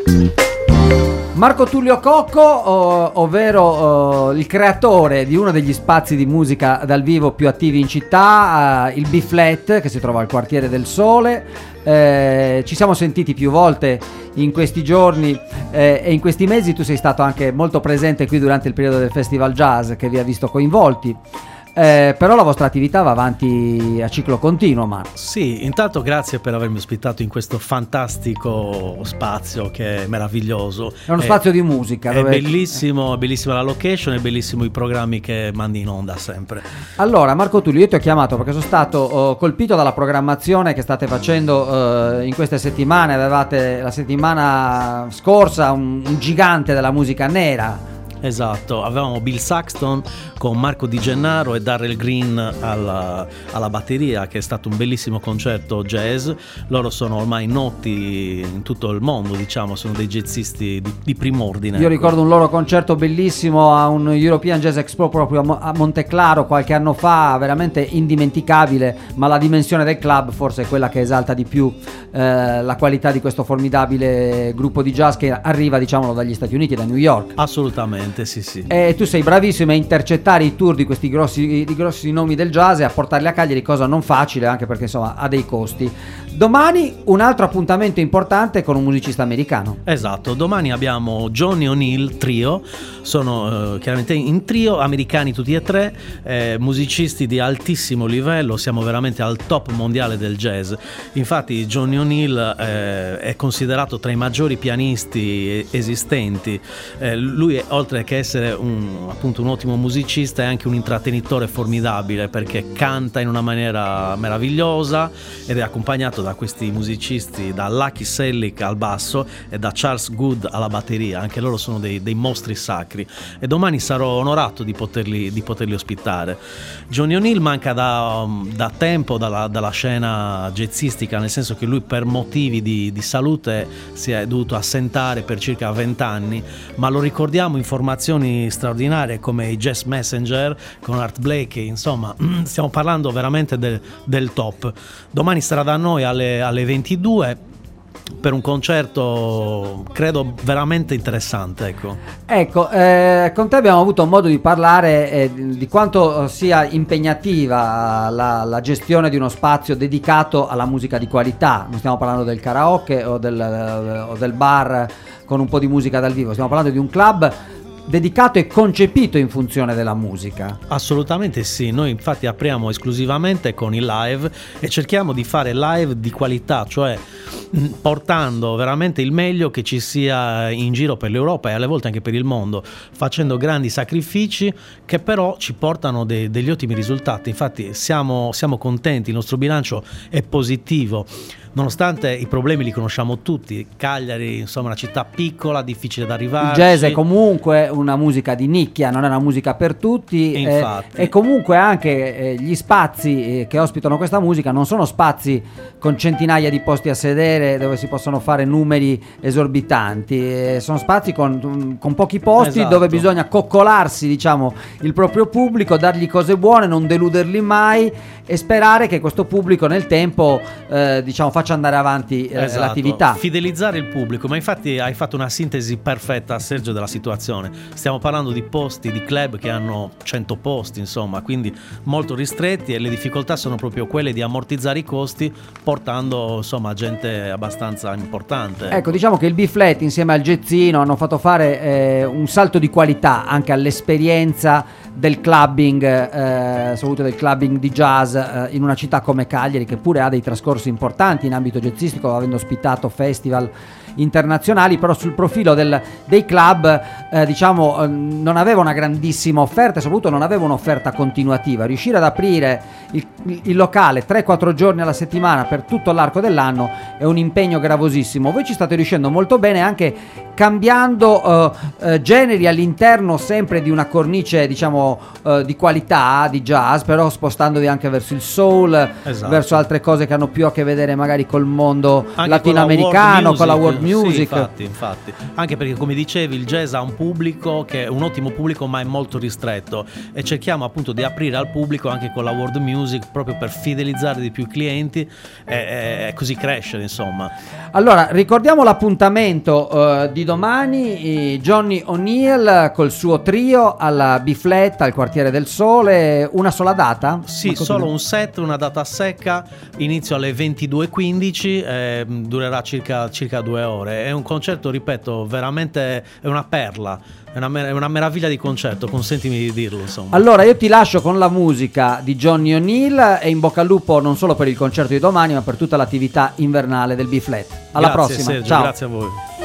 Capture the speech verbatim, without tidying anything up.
Marco Tullio Cocco, oh, ovvero oh, il creatore di uno degli spazi di musica dal vivo più attivi in città, uh, il B-Flat, che si trova al Quartiere del Sole. Eh, ci siamo sentiti più volte in questi giorni eh, e in questi mesi tu sei stato anche molto presente qui durante il periodo del Festival Jazz, che vi ha visto coinvolti. Eh, però la vostra attività va avanti a ciclo continuo, Marco. Sì, intanto grazie per avermi ospitato in questo fantastico spazio che è meraviglioso. È uno è, spazio di musica. È dove... bellissimo, è bellissima la location, è bellissimo i programmi che mandi in onda sempre. Allora, Marco Tullio, io ti ho chiamato perché sono stato oh, colpito dalla programmazione che state facendo eh, in queste settimane. Avevate la settimana scorsa un, un gigante della musica nera. Esatto, avevamo Bill Saxton con Marco Di Gennaro e Darrell Green alla, alla batteria, che è stato un bellissimo concerto jazz. Loro sono ormai noti in tutto il mondo, diciamo, sono dei jazzisti di, di prim'ordine. Io ecco. ricordo un loro concerto bellissimo a un European Jazz Expo proprio a, Mo- a Monteclaro qualche anno fa, veramente indimenticabile, ma la dimensione del club forse è quella che esalta di più eh, la qualità di questo formidabile gruppo di jazz che arriva, diciamolo, dagli Stati Uniti, da New York. Assolutamente. Sì, sì. E tu sei bravissimo a intercettare i tour di questi grossi, di grossi nomi del jazz e a portarli a Cagliari, cosa non facile, anche perché insomma ha dei costi. Domani un altro appuntamento importante con un musicista americano. Esatto, domani abbiamo Johnny O'Neill Trio, sono eh, chiaramente in trio, americani tutti e tre, eh, musicisti di altissimo livello, siamo veramente al top mondiale del jazz. Infatti Johnny O'Neill eh, è considerato tra i maggiori pianisti esistenti, eh, lui è, oltre che essere un, appunto un ottimo musicista, è anche un intrattenitore formidabile, perché canta in una maniera meravigliosa ed è accompagnato da questi musicisti, da Lucky Sellick al basso e da Charles Good alla batteria. Anche loro sono dei, dei mostri sacri e domani sarò onorato di poterli, di poterli ospitare. Johnny O'Neill manca da, da tempo dalla, dalla scena jazzistica, nel senso che lui per motivi di, di salute si è dovuto assentare per circa vent'anni, ma lo ricordiamo in formazioni straordinarie come i Jazz Messenger con Art Blakey. Insomma, stiamo parlando veramente del, del top. Domani sarà da noi alle, alle ventidue per un concerto credo veramente interessante. Ecco, ecco eh, con te abbiamo avuto modo di parlare eh, di quanto sia impegnativa la, la gestione di uno spazio dedicato alla musica di qualità. Non stiamo parlando del karaoke o del, o del bar con un po' di musica dal vivo, stiamo parlando di un club dedicato e concepito in funzione della musica. Assolutamente sì, noi infatti apriamo esclusivamente con i live e cerchiamo di fare live di qualità, cioè portando veramente il meglio che ci sia in giro per l'Europa e alle volte anche per il mondo, facendo grandi sacrifici che però ci portano de- degli ottimi risultati. Infatti siamo, siamo contenti, il nostro bilancio è positivo. Nonostante i problemi li conosciamo tutti, Cagliari insomma è una città piccola, difficile da arrivare. Il jazz è comunque una musica di nicchia, non è una musica per tutti, eh, e comunque anche eh, gli spazi eh, che ospitano questa musica non sono spazi con centinaia di posti a sedere dove si possono fare numeri esorbitanti, eh, sono spazi con, con pochi posti, esatto, dove bisogna coccolarsi, diciamo, il proprio pubblico, dargli cose buone, non deluderli mai e sperare che questo pubblico nel tempo eh, diciamo faccia andare avanti eh, esatto, l'attività. Fidelizzare il pubblico, ma infatti hai fatto una sintesi perfetta, Sergio, della situazione. Stiamo parlando di posti, di club che hanno cento posti, insomma, quindi molto ristretti, e le difficoltà sono proprio quelle di ammortizzare i costi portando insomma gente abbastanza importante. Ecco, diciamo che il B-Flat insieme al jazzino hanno fatto fare eh, un salto di qualità anche all'esperienza del clubbing, eh, soprattutto del clubbing di jazz eh, in una città come Cagliari, che pure ha dei trascorsi importanti in ambito jazzistico, avendo ospitato festival internazionali, però sul profilo del, dei club eh, diciamo eh, non aveva una grandissima offerta e soprattutto non aveva un'offerta continuativa. Riuscire ad aprire il, il locale tre quattro giorni alla settimana per tutto l'arco dell'anno è un impegno gravosissimo. Voi ci state riuscendo molto bene, anche cambiando eh, eh, generi all'interno sempre di una cornice, diciamo, eh, di qualità di jazz, però spostandovi anche verso il soul, esatto, verso altre cose che hanno più a che vedere magari col mondo anche latinoamericano, con la world music, music. Sì, infatti, infatti. Anche perché, come dicevi, il jazz ha un pubblico che è un ottimo pubblico, ma è molto ristretto, e cerchiamo appunto di aprire al pubblico anche con la world music, proprio per fidelizzare di più i clienti e, e così crescere, insomma. Allora, ricordiamo l'appuntamento uh, di domani, Johnny O'Neill col suo trio alla B-Flat al Quartiere del Sole. Una sola data? Sì, solo un set, una data secca, inizio alle ventidue e quindici, eh, durerà circa, circa due ore. È un concerto, ripeto, veramente è una perla, è una, è una meraviglia di concerto, consentimi di dirlo, insomma. Allora io ti lascio con la musica di Johnny O'Neill e in bocca al lupo non solo per il concerto di domani, ma per tutta l'attività invernale del B-Flat. Alla Grazie, prossima, Sergio, ciao. Grazie a voi.